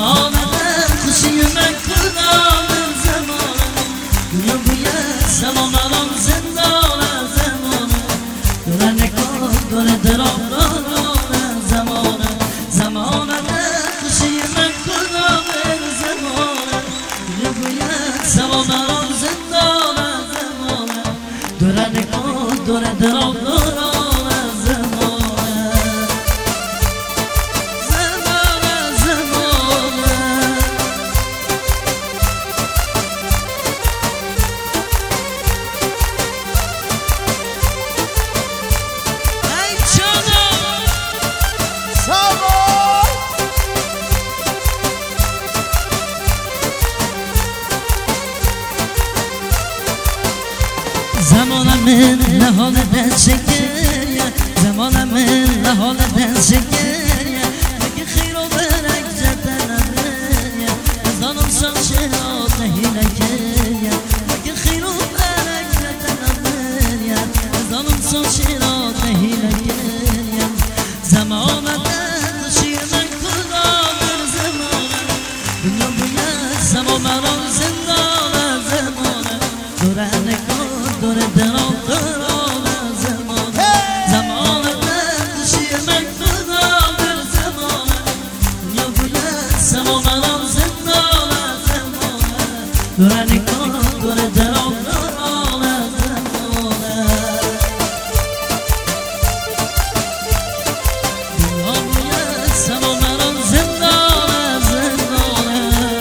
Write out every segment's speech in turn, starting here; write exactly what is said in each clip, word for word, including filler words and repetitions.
زمان خوشی من کدام زمان دنیا باید زمان مرام زندان زمان دور نکن دور درام دارم زمان زمان خوشی من کدام زمان دنیا باید زمان مرام زندان زمان دور نکن دور درام دارم زمانم من لحال دن شکریه زمانم من لحال دن شکریه اگه خیر و برک جدنم بریه از آنم شمشیرات نهیله کریه اگه خیر و برک جدنم بریه از آنم شمشیرات نهیله کریه زمانم خوشی من کدام زمانم دنیا باید زمان مرام زندان زمانم دورنه دور درام درام زمان زمان خوشی من کدام زمان دنیا باید زمان مرام زندان زمان دور نکن دور درام درام زمان دنیا باید زمان مرام زندان زمان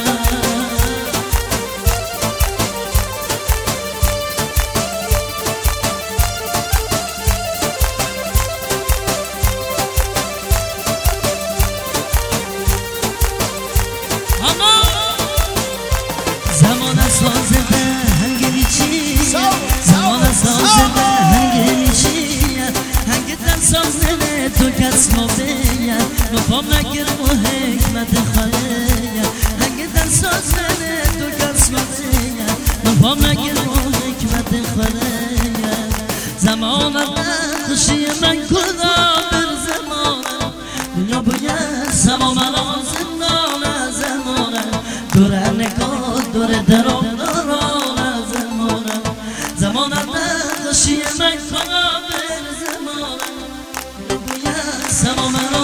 زمان ساز هنگ میچی زمان ساز هنگ میچی هنگ در ساز نه تو کس ما بیان نفام نگر و حکمت خاله هنگ در ساز نه تو کس ما بیان نفام نگر و حکمت خاله زمان خوشی من کدام بر زمان دنیا باید زمان مرام زندان زمان دور نکن دور درام دارم زمانم زمانم خوشی من کدام بر زمانم باید زمان مرام